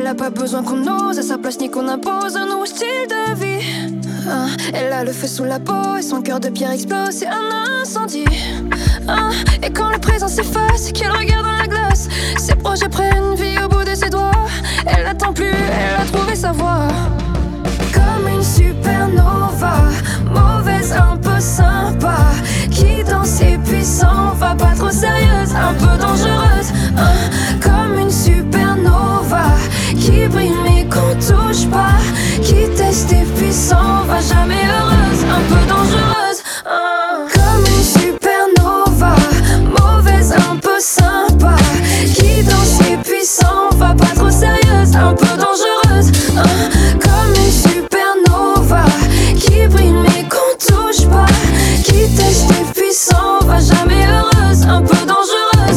Elle a pas besoin qu'on ose à sa place ni qu'on impose un nouveau style de vie. Elle a le feu sous la peau et son cœur de pierre explose, c'est un incendie. Et quand le présent s'efface et qu'elle regarde dans la glace, ses projets prennent vie au bout de ses doigts. Elle n'attend plus, elle a trouvé sa voie. Comme une supernova, mauvaise, un peu sympa, qui danse et puis s'en va, pas trop sérieuse, un peu dangereuse. Comme une supernova, qui brille mais qu'on touche pas, qui teste et puis s'en va, jamais heureuse, un peu dangereuse. Comme une supernova, mauvaise, un peu sympa, qui danse et puis s'en va, pas trop sérieuse, un peu dangereuse. Comme une supernova, qui brille mais qu'on touche pas, qui teste et puis s'en va, jamais heureuse, un peu dangereuse.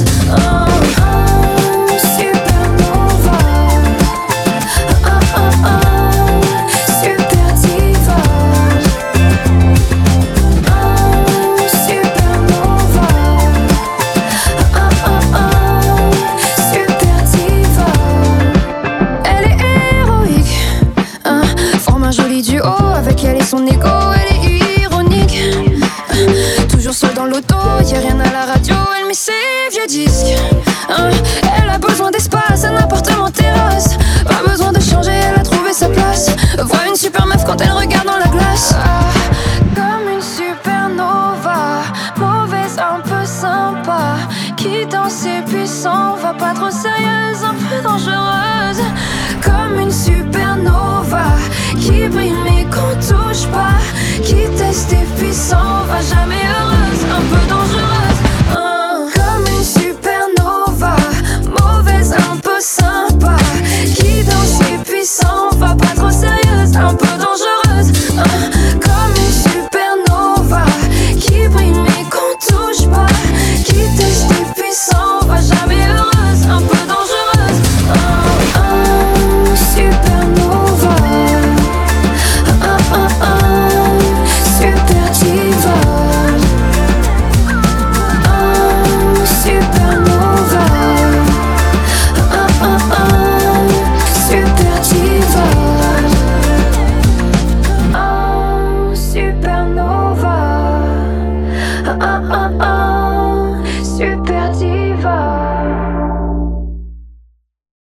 Supernova, super diva. Supernova, super diva. Elle est héroïque, forme un joli duo avec elle et son ego. Elle est ironique, toujours seule dans l'auto, y'a rien à la radio. Elle met ses vieux disques, elle a besoin d'espace, un appartement terrasse. Pas besoin de changer, elle a trouvé sa place. Voit une super meuf quand elle regarde dans la glace. Comme une supernova, mauvaise, un peu sympa, qui danse et puis s'en va, pas trop sérieuse, un peu dangereuse. Comme une supernova, qui brille mais qu'on touche pas, qui teste et puis s'en va, jamais heureuse.